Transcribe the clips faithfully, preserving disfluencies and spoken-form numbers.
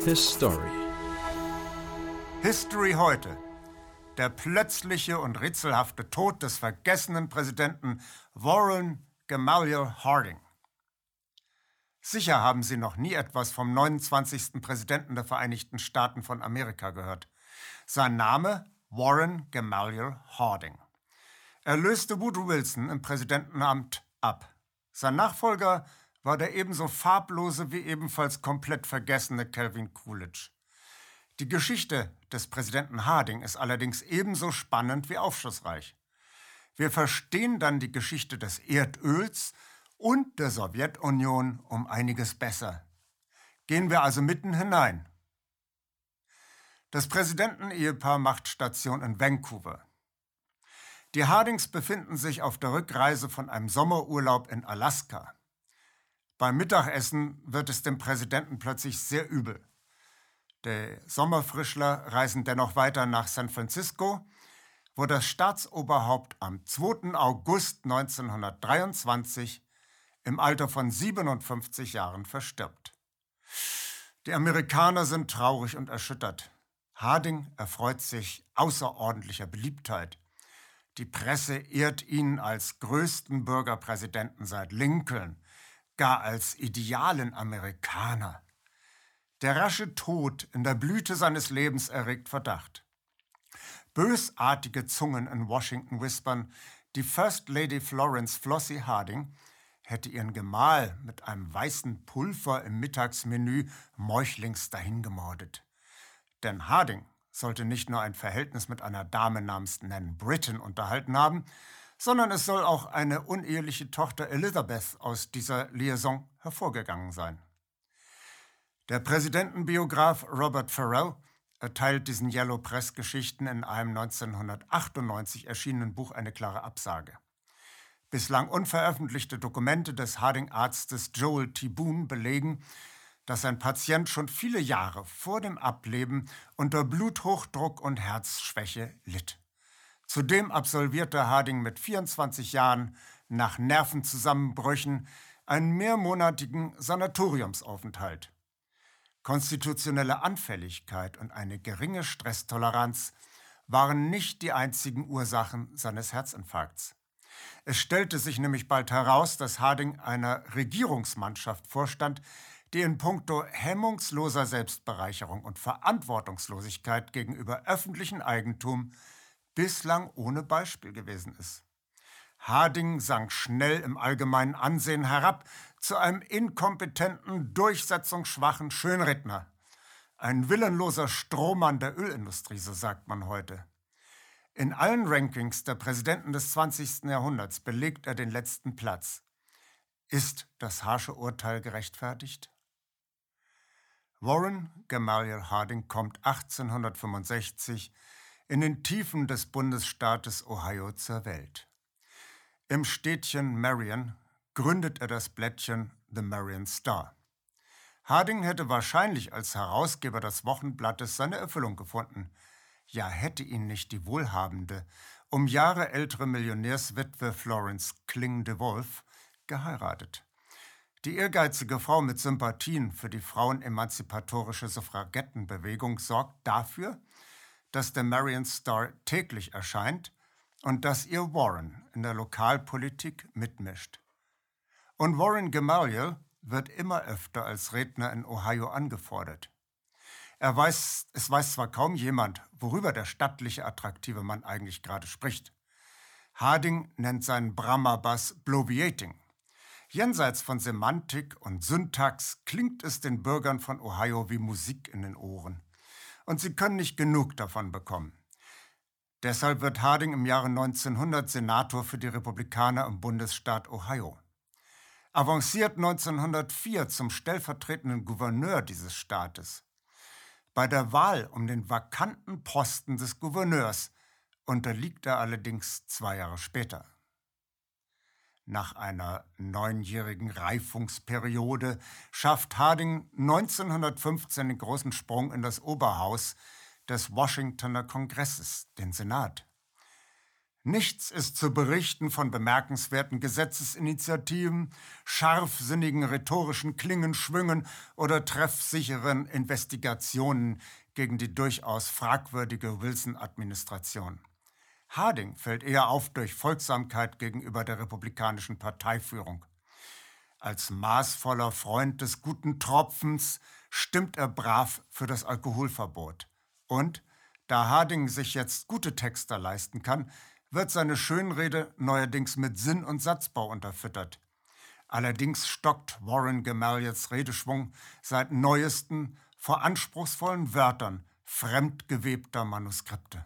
His Story. History heute. Der plötzliche und rätselhafte Tod des vergessenen Präsidenten Warren Gamaliel Harding. Sicher haben Sie noch nie etwas vom neunundzwanzigsten Präsidenten der Vereinigten Staaten von Amerika gehört. Sein Name Warren Gamaliel Harding. Er löste Woodrow Wilson im Präsidentenamt ab. Sein Nachfolger war der ebenso farblose wie ebenfalls komplett vergessene Calvin Coolidge. Die Geschichte des Präsidenten Harding ist allerdings ebenso spannend wie aufschlussreich. Wir verstehen dann die Geschichte des Erdöls und der Sowjetunion um einiges besser. Gehen wir also mitten hinein. Das Präsidentenehepaar macht Station in Vancouver. Die Hardings befinden sich auf der Rückreise von einem Sommerurlaub in Alaska. Beim Mittagessen wird es dem Präsidenten plötzlich sehr übel. Die Sommerfrischler reisen dennoch weiter nach San Francisco, wo das Staatsoberhaupt am zweiten August neunzehnhundertdreiundzwanzig im Alter von siebenundfünfzig Jahren verstirbt. Die Amerikaner sind traurig und erschüttert. Harding erfreut sich außerordentlicher Beliebtheit. Die Presse ehrt ihn als größten Bürgerpräsidenten seit Lincoln, gar als idealen Amerikaner. Der rasche Tod in der Blüte seines Lebens erregt Verdacht. Bösartige Zungen in Washington wispern, die First Lady Florence Flossie Harding hätte ihren Gemahl mit einem weißen Pulver im Mittagsmenü meuchlings dahingemordet. Denn Harding sollte nicht nur ein Verhältnis mit einer Dame namens Nan Britton unterhalten haben, sondern es soll auch eine uneheliche Tochter Elizabeth aus dieser Liaison hervorgegangen sein. Der Präsidentenbiograf Robert Farrell erteilt diesen Yellow Press-Geschichten in einem neunzehnhundertachtundneunzig erschienenen Buch eine klare Absage. Bislang unveröffentlichte Dokumente des Harding-Arztes Joel T. Boone belegen, dass sein Patient schon viele Jahre vor dem Ableben unter Bluthochdruck und Herzschwäche litt. Zudem absolvierte Harding mit vierundzwanzig Jahren nach Nervenzusammenbrüchen einen mehrmonatigen Sanatoriumsaufenthalt. Konstitutionelle Anfälligkeit und eine geringe Stresstoleranz waren nicht die einzigen Ursachen seines Herzinfarkts. Es stellte sich nämlich bald heraus, dass Harding einer Regierungsmannschaft vorstand, die in puncto hemmungsloser Selbstbereicherung und Verantwortungslosigkeit gegenüber öffentlichem Eigentum bislang ohne Beispiel gewesen ist. Harding sank schnell im allgemeinen Ansehen herab zu einem inkompetenten, durchsetzungsschwachen Schönredner. Ein willenloser Strohmann der Ölindustrie, so sagt man heute. In allen Rankings der Präsidenten des zwanzigsten Jahrhunderts belegt er den letzten Platz. Ist das harsche Urteil gerechtfertigt? Warren Gamaliel Harding kommt achtzehnhundertfünfundsechzig in den Tiefen des Bundesstaates Ohio zur Welt. Im Städtchen Marion gründet er das Blättchen The Marion Star. Harding hätte wahrscheinlich als Herausgeber des Wochenblattes seine Erfüllung gefunden. Ja, hätte ihn nicht die wohlhabende, um Jahre ältere Millionärswitwe Florence Kling de Wolfe geheiratet. Die ehrgeizige Frau mit Sympathien für die frauenemanzipatorische Suffragettenbewegung sorgt dafür, dass der Marion Star täglich erscheint und dass ihr Warren in der Lokalpolitik mitmischt. Und Warren Gamaliel wird immer öfter als Redner in Ohio angefordert. Er weiß, es weiß zwar kaum jemand, worüber der stattliche, attraktive Mann eigentlich gerade spricht. Harding nennt seinen Brahma-Bass Bloviating. Jenseits von Semantik und Syntax klingt es den Bürgern von Ohio wie Musik in den Ohren. Und sie können nicht genug davon bekommen. Deshalb wird Harding im Jahre neunzehnhundert Senator für die Republikaner im Bundesstaat Ohio. Avanciert neunzehnhundertvier zum stellvertretenden Gouverneur dieses Staates. Bei der Wahl um den vakanten Posten des Gouverneurs unterliegt er allerdings zwei Jahre später. Nach einer neunjährigen Reifungsperiode schafft Harding neunzehnhundertfünfzehn den großen Sprung in das Oberhaus des Washingtoner Kongresses, den Senat. Nichts ist zu berichten von bemerkenswerten Gesetzesinitiativen, scharfsinnigen rhetorischen Klingenschwüngen oder treffsicheren Investigationen gegen die durchaus fragwürdige Wilson-Administration. Harding fällt eher auf durch Folgsamkeit gegenüber der republikanischen Parteiführung. Als maßvoller Freund des guten Tropfens stimmt er brav für das Alkoholverbot. Und, da Harding sich jetzt gute Texter leisten kann, wird seine Schönrede neuerdings mit Sinn und Satzbau unterfüttert. Allerdings stockt Warren Gamaliels Redeschwung seit neuesten vor anspruchsvollen Wörtern fremdgewebter Manuskripte.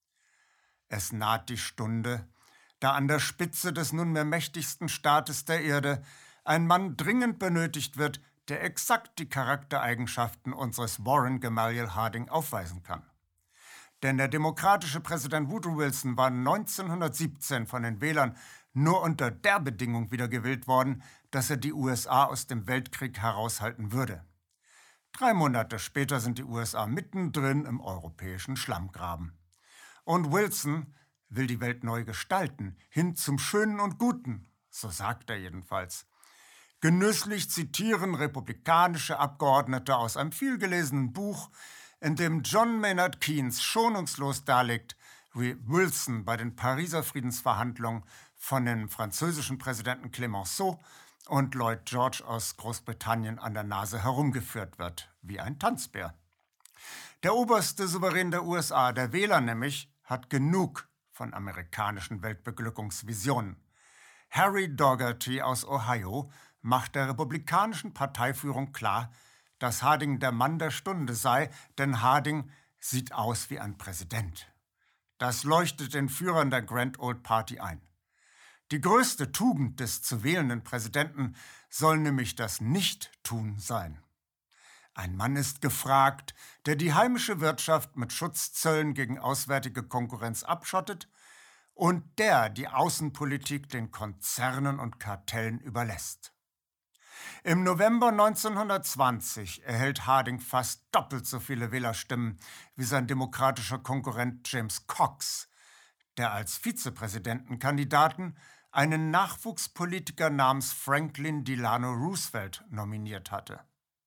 Es naht die Stunde, da an der Spitze des nunmehr mächtigsten Staates der Erde ein Mann dringend benötigt wird, der exakt die Charaktereigenschaften unseres Warren Gamaliel Harding aufweisen kann. Denn der demokratische Präsident Woodrow Wilson war neunzehnhundertsiebzehn von den Wählern nur unter der Bedingung wiedergewählt worden, dass er die U S A aus dem Weltkrieg heraushalten würde. Drei Monate später sind die U S A mittendrin im europäischen Schlammgraben. Und Wilson will die Welt neu gestalten, hin zum Schönen und Guten, so sagt er jedenfalls. Genüsslich zitieren republikanische Abgeordnete aus einem vielgelesenen Buch, in dem John Maynard Keynes schonungslos darlegt, wie Wilson bei den Pariser Friedensverhandlungen von dem französischen Präsidenten Clemenceau und Lloyd George aus Großbritannien an der Nase herumgeführt wird, wie ein Tanzbär. Der oberste Souverän der U S A, der Wähler nämlich, hat genug von amerikanischen Weltbeglückungsvisionen. Harry Dougherty aus Ohio macht der republikanischen Parteiführung klar, dass Harding der Mann der Stunde sei, denn Harding sieht aus wie ein Präsident. Das leuchtet den Führern der Grand Old Party ein. Die größte Tugend des zu wählenden Präsidenten soll nämlich das Nicht-Tun sein. Ein Mann ist gefragt, der die heimische Wirtschaft mit Schutzzöllen gegen auswärtige Konkurrenz abschottet und der die Außenpolitik den Konzernen und Kartellen überlässt. Im November neunzehnhundertzwanzig erhält Harding fast doppelt so viele Wählerstimmen wie sein demokratischer Konkurrent James Cox, der als Vizepräsidentenkandidaten einen Nachwuchspolitiker namens Franklin Delano Roosevelt nominiert hatte.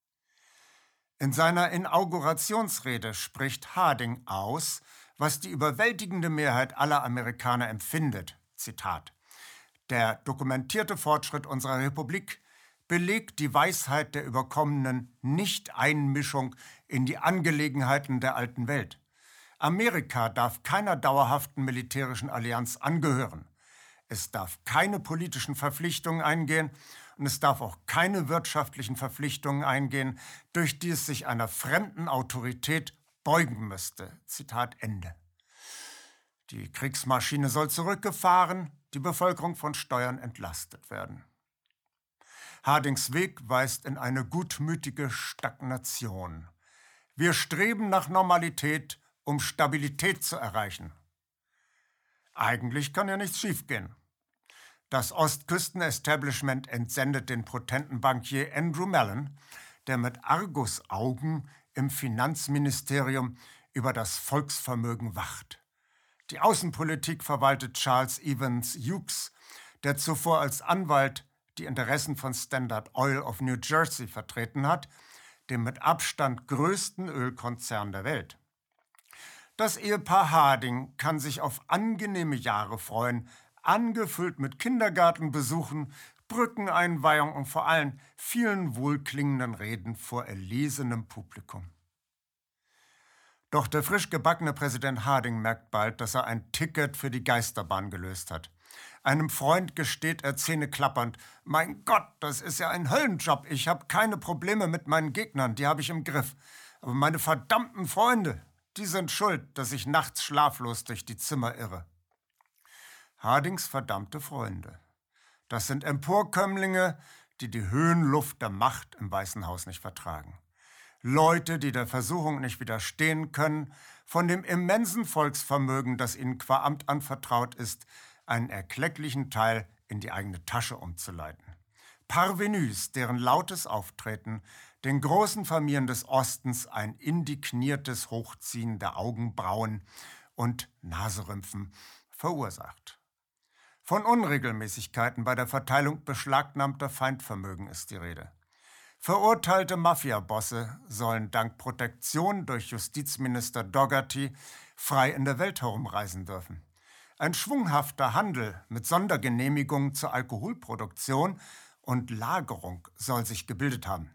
In seiner Inaugurationsrede spricht Harding aus, was die überwältigende Mehrheit aller Amerikaner empfindet. Zitat: Der dokumentierte Fortschritt unserer Republik belegt die Weisheit der überkommenen Nicht-Einmischung in die Angelegenheiten der alten Welt. Amerika darf keiner dauerhaften militärischen Allianz angehören. Es darf keine politischen Verpflichtungen eingehen und es darf auch keine wirtschaftlichen Verpflichtungen eingehen, durch die es sich einer fremden Autorität beugen müsste. Zitat Ende. Die Kriegsmaschine soll zurückgefahren, die Bevölkerung von Steuern entlastet werden. Hardings Weg weist in eine gutmütige Stagnation. Wir streben nach Normalität, um Stabilität zu erreichen. Eigentlich kann ja nichts schiefgehen. Das Ostküsten-Establishment entsendet den potenten Bankier Andrew Mellon, der mit Argusaugen im Finanzministerium über das Volksvermögen wacht. Die Außenpolitik verwaltet Charles Evans Hughes, der zuvor als Anwalt die Interessen von Standard Oil of New Jersey vertreten hat, dem mit Abstand größten Ölkonzern der Welt. Das Ehepaar Harding kann sich auf angenehme Jahre freuen, angefüllt mit Kindergartenbesuchen, Brückeneinweihung und vor allem vielen wohlklingenden Reden vor erlesenem Publikum. Doch der frisch gebackene Präsident Harding merkt bald, dass er ein Ticket für die Geisterbahn gelöst hat. Einem Freund gesteht er zähneklappernd: Mein Gott, das ist ja ein Höllenjob. Ich habe keine Probleme mit meinen Gegnern, die habe ich im Griff. Aber meine verdammten Freunde, die sind schuld, dass ich nachts schlaflos durch die Zimmer irre. Hardings verdammte Freunde. Das sind Emporkömmlinge, die die Höhenluft der Macht im Weißen Haus nicht vertragen. Leute, die der Versuchung nicht widerstehen können, von dem immensen Volksvermögen, das ihnen qua Amt anvertraut ist, einen erklecklichen Teil in die eigene Tasche umzuleiten. Parvenus, deren lautes Auftreten den großen Familien des Ostens ein indigniertes Hochziehen der Augenbrauen und Naserümpfen verursacht. Von Unregelmäßigkeiten bei der Verteilung beschlagnahmter Feindvermögen ist die Rede. Verurteilte Mafiabosse sollen dank Protektion durch Justizminister Dougherty frei in der Welt herumreisen dürfen. Ein schwunghafter Handel mit Sondergenehmigungen zur Alkoholproduktion und Lagerung soll sich gebildet haben.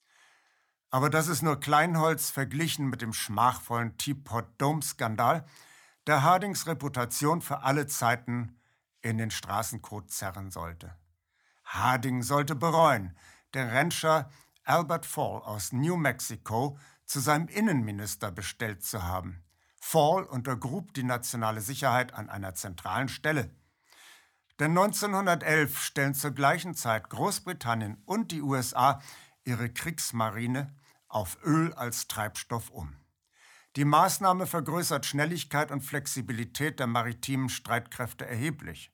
Aber das ist nur Kleinholz verglichen mit dem schmachvollen Teapot-Dome-Skandal, der Hardings Reputation für alle Zeiten in den Straßenkot zerren sollte. Harding sollte bereuen, den Rancher Albert Fall aus New Mexico zu seinem Innenminister bestellt zu haben. Fall untergrub die nationale Sicherheit an einer zentralen Stelle. Denn neunzehnhundertelf stellen zur gleichen Zeit Großbritannien und die U S A ihre Kriegsmarine auf Öl als Treibstoff um. Die Maßnahme vergrößert Schnelligkeit und Flexibilität der maritimen Streitkräfte erheblich.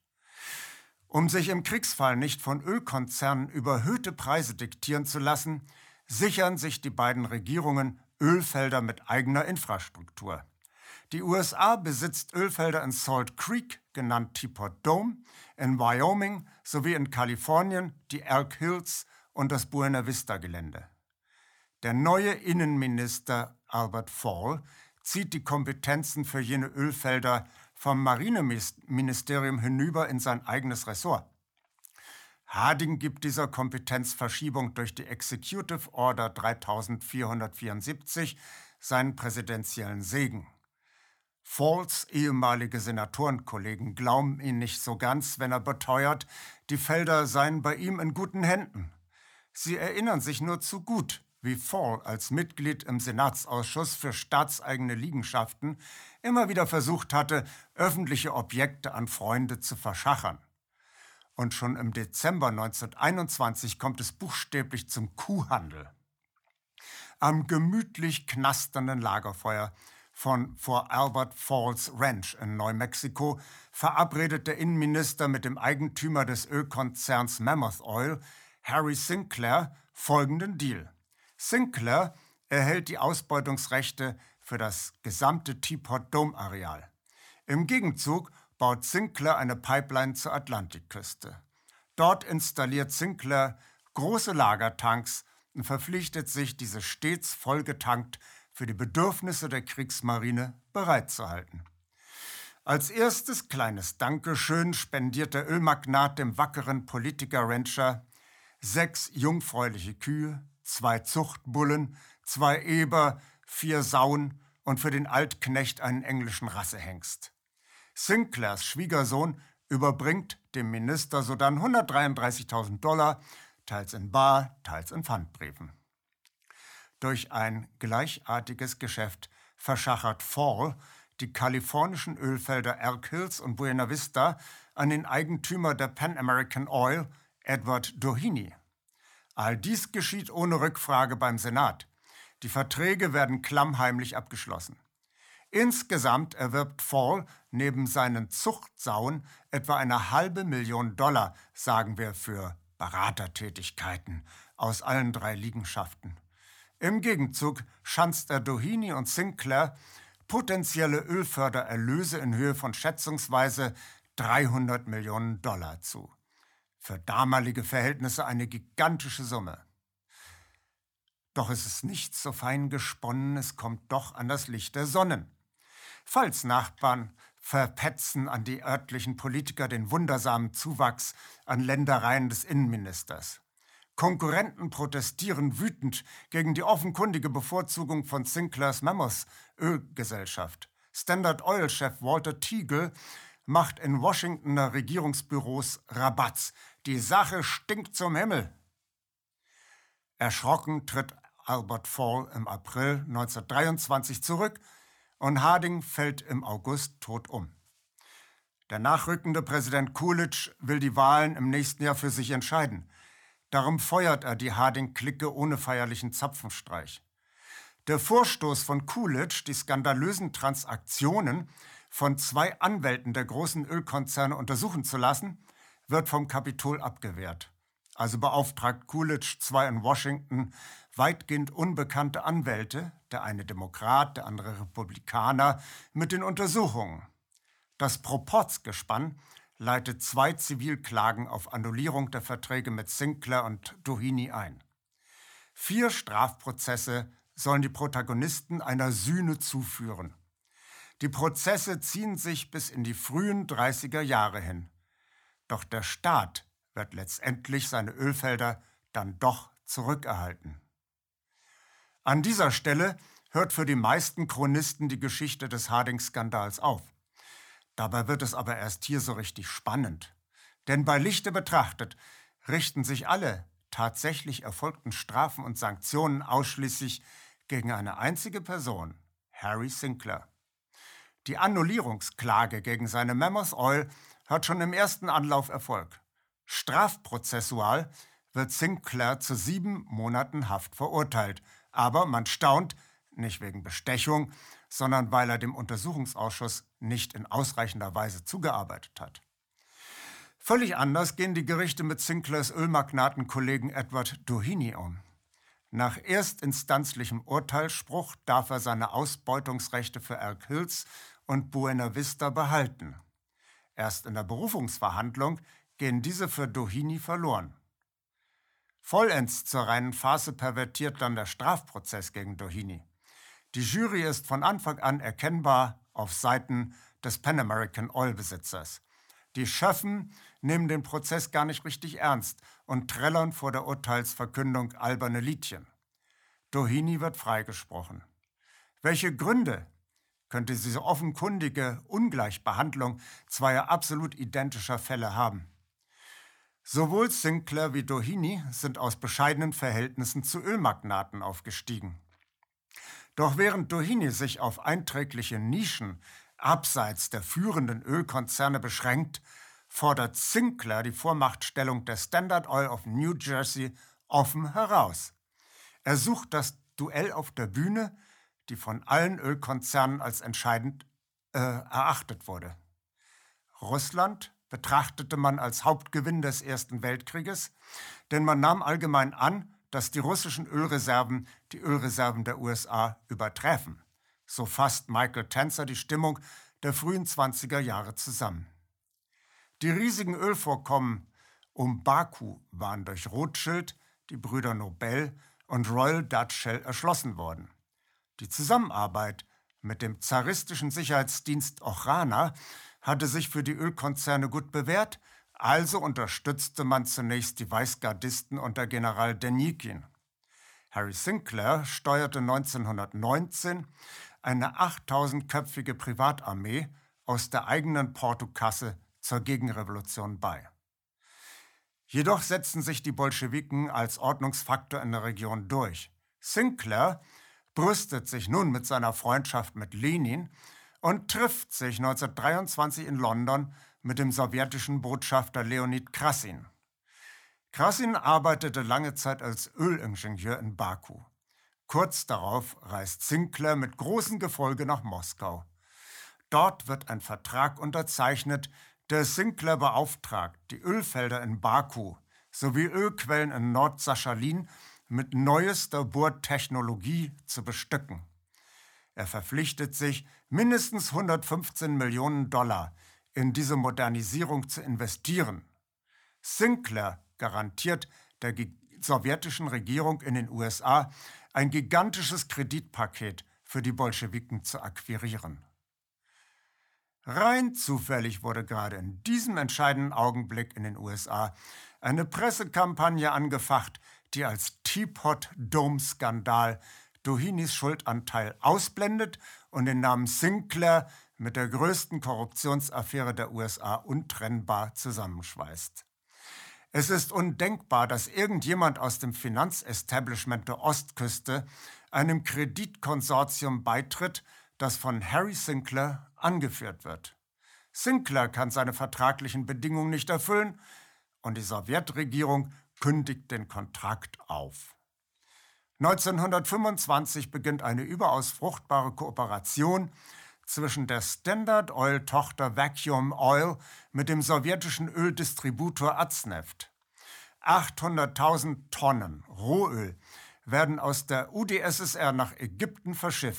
Um sich im Kriegsfall nicht von Ölkonzernen überhöhte Preise diktieren zu lassen, sichern sich die beiden Regierungen Ölfelder mit eigener Infrastruktur. Die U S A besitzt Ölfelder in Salt Creek, genannt Teapot Dome, in Wyoming sowie in Kalifornien die Elk Hills und das Buena Vista-Gelände. Der neue Innenminister Albert Fall zieht die Kompetenzen für jene Ölfelder vom Marineministerium hinüber in sein eigenes Ressort. Harding gibt dieser Kompetenzverschiebung durch die Executive Order dreitausendvierhundertvierundsiebzig seinen präsidentiellen Segen. Falls ehemalige Senatorenkollegen glauben ihn nicht so ganz, wenn er beteuert, die Felder seien bei ihm in guten Händen. Sie erinnern sich nur zu gut, wie Fall als Mitglied im Senatsausschuss für staatseigene Liegenschaften immer wieder versucht hatte, öffentliche Objekte an Freunde zu verschachern. Und schon im Dezember neunzehnhunderteinundzwanzig kommt es buchstäblich zum Kuhhandel. Am gemütlich knasternden Lagerfeuer von vor Albert Falls Ranch in Neumexiko verabredet der Innenminister mit dem Eigentümer des Ölkonzerns Mammoth Oil, Harry Sinclair, folgenden Deal. Sinclair erhält die Ausbeutungsrechte für das gesamte Teapot Dome-Areal. Im Gegenzug baut Sinclair eine Pipeline zur Atlantikküste. Dort installiert Sinclair große Lagertanks und verpflichtet sich, diese stets vollgetankt für die Bedürfnisse der Kriegsmarine bereitzuhalten. Als erstes kleines Dankeschön spendiert der Ölmagnat dem wackeren Politiker-Rancher sechs jungfräuliche Kühe, zwei Zuchtbullen, zwei Eber, vier Sauen und für den Altknecht einen englischen Rassehengst. Sinclairs Schwiegersohn überbringt dem Minister sodann hundertdreiunddreißigtausend Dollar, teils in bar, teils in Pfandbriefen. Durch ein gleichartiges Geschäft verschachert Fall die kalifornischen Ölfelder Elk Hills und Buena Vista an den Eigentümer der Pan American Oil, Edward Doheny. All dies geschieht ohne Rückfrage beim Senat. Die Verträge werden klammheimlich abgeschlossen. Insgesamt erwirbt Fall neben seinen Zuchtsauen etwa eine halbe Million Dollar, sagen wir, für Beratertätigkeiten aus allen drei Liegenschaften. Im Gegenzug schanzt er Doheny und Sinclair potenzielle Ölfördererlöse in Höhe von schätzungsweise dreihundert Millionen Dollar zu. Für damalige Verhältnisse eine gigantische Summe. Doch es ist nicht so fein gesponnen, es kommt doch an das Licht der Sonnen. Pfalznachbarn verpetzen an die örtlichen Politiker den wundersamen Zuwachs an Ländereien des Innenministers. Konkurrenten protestieren wütend gegen die offenkundige Bevorzugung von Sinclairs Mammoth Ölgesellschaft. Standard Oil-Chef Walter Teagle macht in Washingtoner Regierungsbüros Rabatz. Die Sache stinkt zum Himmel. Erschrocken tritt Albert Fall im April neunzehnhundertdreiundzwanzig zurück und Harding fällt im August tot um. Der nachrückende Präsident Coolidge will die Wahlen im nächsten Jahr für sich entscheiden. Darum feuert er die Harding-Clique ohne feierlichen Zapfenstreich. Der Vorstoß von Coolidge, die skandalösen Transaktionen von zwei Anwälten der großen Ölkonzerne untersuchen zu lassen, wird vom Kapitol abgewehrt. Also beauftragt Coolidge zwei in Washington weitgehend unbekannte Anwälte, der eine Demokrat, der andere Republikaner, mit den Untersuchungen. Das Proporz-Gespann leitet zwei Zivilklagen auf Annullierung der Verträge mit Sinclair und Doheny ein. Vier Strafprozesse sollen die Protagonisten einer Sühne zuführen. Die Prozesse ziehen sich bis in die frühen dreißiger Jahre hin. Doch der Staat wird letztendlich seine Ölfelder dann doch zurückerhalten. An dieser Stelle hört für die meisten Chronisten die Geschichte des Harding-Skandals auf. Dabei wird es aber erst hier so richtig spannend. Denn bei Lichte betrachtet richten sich alle tatsächlich erfolgten Strafen und Sanktionen ausschließlich gegen eine einzige Person, Harry Sinclair. Die Annullierungsklage gegen seine Mammoth Oil hat schon im ersten Anlauf Erfolg. Strafprozessual wird Sinclair zu sieben Monaten Haft verurteilt. Aber man staunt, nicht wegen Bestechung, sondern weil er dem Untersuchungsausschuss nicht in ausreichender Weise zugearbeitet hat. Völlig anders gehen die Gerichte mit Sinclairs Ölmagnatenkollegen Edward Doheny um. Nach erstinstanzlichem Urteilsspruch darf er seine Ausbeutungsrechte für Elk Hills und Buena Vista behalten. Erst in der Berufungsverhandlung gehen diese für Doheny verloren. Vollends zur reinen Farce pervertiert dann der Strafprozess gegen Doheny. Die Jury ist von Anfang an erkennbar auf Seiten des Pan American Oil-Besitzers. Die Schöffen nehmen den Prozess gar nicht richtig ernst und trällern vor der Urteilsverkündung alberne Liedchen. Doheny wird freigesprochen. Welche Gründe könnte diese offenkundige Ungleichbehandlung zweier absolut identischer Fälle haben? Sowohl Sinclair wie Doheny sind aus bescheidenen Verhältnissen zu Ölmagnaten aufgestiegen. Doch während Doheny sich auf einträgliche Nischen abseits der führenden Ölkonzerne beschränkt, fordert Sinclair die Vormachtstellung der Standard Oil of New Jersey offen heraus. Er sucht das Duell auf der Bühne, die von allen Ölkonzernen als entscheidend äh, erachtet wurde. Russland betrachtete man als Hauptgewinn des Ersten Weltkrieges, denn man nahm allgemein an, dass die russischen Ölreserven die Ölreserven der U S A überträfen. So fasst Michael Tenzer die Stimmung der frühen zwanziger Jahre zusammen. Die riesigen Ölvorkommen um Baku waren durch Rothschild, die Brüder Nobel und Royal Dutch Shell erschlossen worden. Die Zusammenarbeit mit dem zaristischen Sicherheitsdienst Ochrana hatte sich für die Ölkonzerne gut bewährt, also unterstützte man zunächst die Weißgardisten unter General Denikin. Harry Sinclair steuerte neunzehnhundertneunzehn eine achttausendköpfige Privatarmee aus der eigenen Portokasse zur Gegenrevolution bei. Jedoch setzten sich die Bolschewiken als Ordnungsfaktor in der Region durch. Sinclair brüstet sich nun mit seiner Freundschaft mit Lenin und trifft sich neunzehnhundertdreiundzwanzig in London mit dem sowjetischen Botschafter Leonid Krassin. Krassin arbeitete lange Zeit als Ölingenieur in Baku. Kurz darauf reist Sinclair mit großem Gefolge nach Moskau. Dort wird ein Vertrag unterzeichnet, der Sinclair beauftragt, die Ölfelder in Baku sowie Ölquellen in Nord-Sachalin mit neuester Bohrtechnologie zu bestücken. Er verpflichtet sich, mindestens hundertfünfzehn Millionen Dollar in diese Modernisierung zu investieren. Sinclair garantiert der sowjetischen Regierung in den U S A ein gigantisches Kreditpaket für die Bolschewiken zu akquirieren. Rein zufällig wurde gerade in diesem entscheidenden Augenblick in den U S A eine Pressekampagne angefacht, die als Teapot-Dome-Skandal Dohenys Schuldanteil ausblendet und den Namen Sinclair mit der größten Korruptionsaffäre der U S A untrennbar zusammenschweißt. Es ist undenkbar, dass irgendjemand aus dem Finanzestablishment der Ostküste einem Kreditkonsortium beitritt, das von Harry Sinclair angeführt wird. Sinclair kann seine vertraglichen Bedingungen nicht erfüllen und die Sowjetregierung kündigt den Kontrakt auf. neunzehnhundertfünfundzwanzig beginnt eine überaus fruchtbare Kooperation zwischen der Standard Oil-Tochter Vacuum Oil mit dem sowjetischen Öldistributor Azneft. achthunderttausend Tonnen Rohöl werden aus der U d S S R nach Ägypten verschifft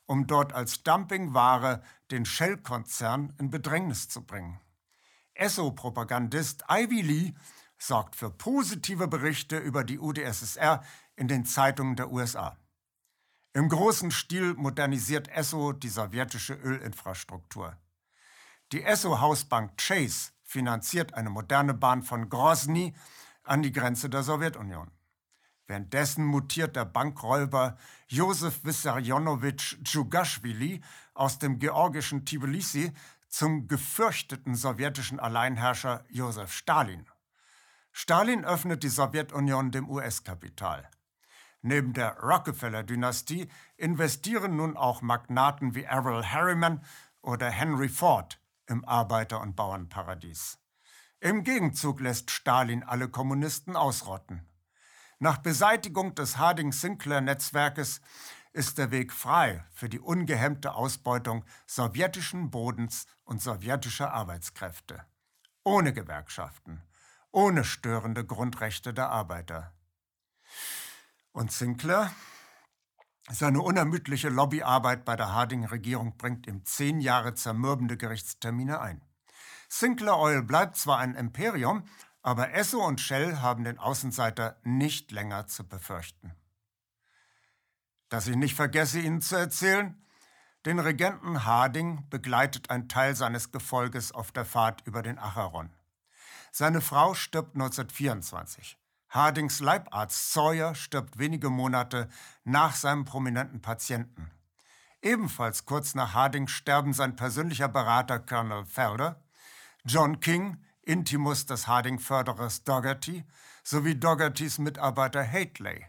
um dort als Dumpingware den Shell-Konzern in Bedrängnis zu bringen. Esso-Propagandist Ivy Lee sorgt für positive Berichte über die U d S S R in den Zeitungen der U S A. Im großen Stil modernisiert Esso die sowjetische Ölinfrastruktur. Die Esso-Hausbank Chase finanziert eine moderne Bahn von Grosny an die Grenze der Sowjetunion. Währenddessen mutiert der Bankräuber Josef Wissarionowitsch Djugaschwili aus dem georgischen Tbilisi zum gefürchteten sowjetischen Alleinherrscher Josef Stalin. Stalin öffnet die Sowjetunion dem U S-Kapital. Neben der Rockefeller-Dynastie investieren nun auch Magnaten wie Averell Harriman oder Henry Ford im Arbeiter- und Bauernparadies. Im Gegenzug lässt Stalin alle Kommunisten ausrotten. Nach Beseitigung des Harding-Sinclair-Netzwerkes ist der Weg frei für die ungehemmte Ausbeutung sowjetischen Bodens und sowjetischer Arbeitskräfte. Ohne Gewerkschaften, ohne störende Grundrechte der Arbeiter. Und Sinclair? Seine unermüdliche Lobbyarbeit bei der Harding-Regierung bringt ihm zehn Jahre zermürbende Gerichtstermine ein. Sinclair Oil bleibt zwar ein Imperium, aber Esso und Shell haben den Außenseiter nicht länger zu befürchten. Dass ich nicht vergesse, Ihnen zu erzählen, den Regenten Harding begleitet ein Teil seines Gefolges auf der Fahrt über den Acheron. Seine Frau stirbt neunzehnhundertvierundzwanzig. Hardings Leibarzt Sawyer stirbt wenige Monate nach seinem prominenten Patienten. Ebenfalls kurz nach Hardings sterben sein persönlicher Berater Colonel Felder, John King, Intimus des Harding-Förderers Dougherty, sowie Doughertys Mitarbeiter Hately.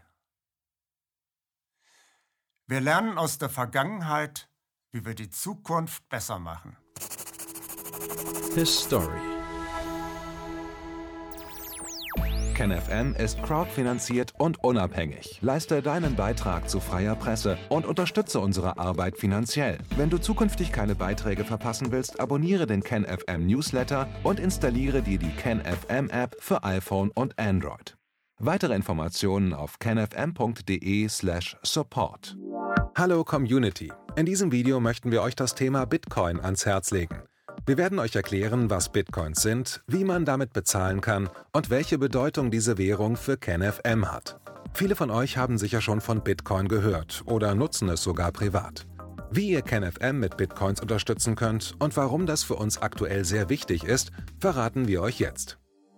Wir lernen aus der Vergangenheit, wie wir die Zukunft besser machen. His Story. KenFM ist crowdfinanziert und unabhängig. Leiste deinen Beitrag zu freier Presse und unterstütze unsere Arbeit finanziell. Wenn du zukünftig keine Beiträge verpassen willst, abonniere den KenFM Newsletter und installiere dir die KenFM App für iPhone und Android. Weitere Informationen auf kenfm punkt de slash support. Hallo Community! In diesem Video möchten wir euch das Thema Bitcoin ans Herz legen. Wir werden euch erklären, was Bitcoins sind, wie man damit bezahlen kann und welche Bedeutung diese Währung für KenFM hat. Viele von euch haben sicher schon von Bitcoin gehört oder nutzen es sogar privat. Wie ihr KenFM mit Bitcoins unterstützen könnt und warum das für uns aktuell sehr wichtig ist, verraten wir euch jetzt.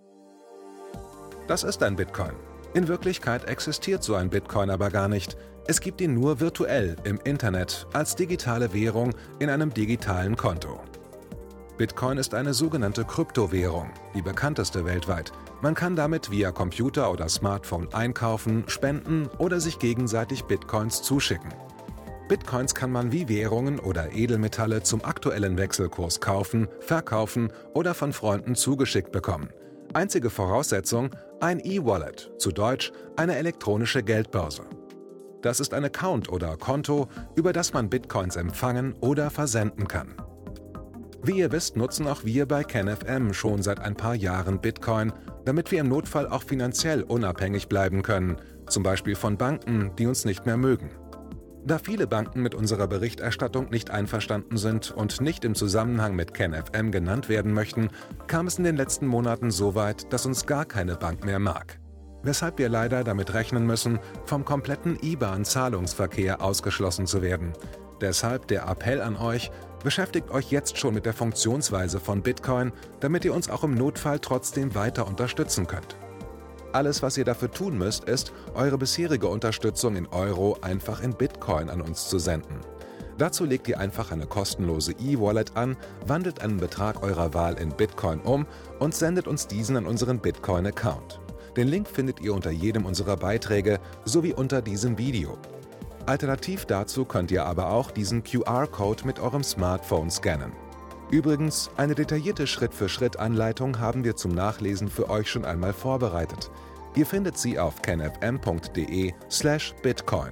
Das ist ein Bitcoin. In Wirklichkeit existiert so ein Bitcoin aber gar nicht. Es gibt ihn nur virtuell im Internet als digitale Währung in einem digitalen Konto. Bitcoin ist eine sogenannte Kryptowährung, die bekannteste weltweit. Man kann damit via Computer oder Smartphone einkaufen, spenden oder sich gegenseitig Bitcoins zuschicken. Bitcoins kann man wie Währungen oder Edelmetalle zum aktuellen Wechselkurs kaufen, verkaufen oder von Freunden zugeschickt bekommen. Einzige Voraussetzung: ein E-Wallet, zu Deutsch eine elektronische Geldbörse. Das ist ein Account oder Konto, über das man Bitcoins empfangen oder versenden kann. Wie ihr wisst, nutzen auch wir bei KenFM schon seit ein paar Jahren Bitcoin, damit wir im Notfall auch finanziell unabhängig bleiben können, zum Beispiel von Banken, die uns nicht mehr mögen. Da viele Banken mit unserer Berichterstattung nicht einverstanden sind und nicht im Zusammenhang mit KenFM genannt werden möchten, kam es in den letzten Monaten so weit, dass uns gar keine Bank mehr mag. Weshalb wir leider damit rechnen müssen, vom kompletten I B A N-Zahlungsverkehr ausgeschlossen zu werden. Deshalb der Appell an euch: Beschäftigt euch jetzt schon mit der Funktionsweise von Bitcoin, damit ihr uns auch im Notfall trotzdem weiter unterstützen könnt. Alles, was ihr dafür tun müsst, ist, eure bisherige Unterstützung in Euro einfach in Bitcoin an uns zu senden. Dazu legt ihr einfach eine kostenlose E-Wallet an, wandelt einen Betrag eurer Wahl in Bitcoin um und sendet uns diesen an unseren Bitcoin-Account. Den Link findet ihr unter jedem unserer Beiträge sowie unter diesem Video. Alternativ dazu könnt ihr aber auch diesen Q R-Code mit eurem Smartphone scannen. Übrigens, eine detaillierte Schritt-für-Schritt-Anleitung haben wir zum Nachlesen für euch schon einmal vorbereitet. Ihr findet sie auf kenfm punkt de slash bitcoin.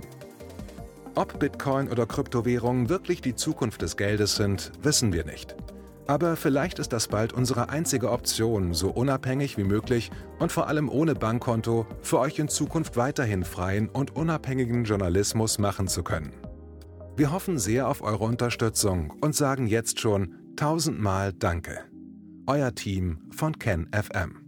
Ob Bitcoin oder Kryptowährungen wirklich die Zukunft des Geldes sind, wissen wir nicht. Aber vielleicht ist das bald unsere einzige Option, so unabhängig wie möglich und vor allem ohne Bankkonto für euch in Zukunft weiterhin freien und unabhängigen Journalismus machen zu können. Wir hoffen sehr auf eure Unterstützung und sagen jetzt schon tausendmal Danke. Euer Team von KenFM.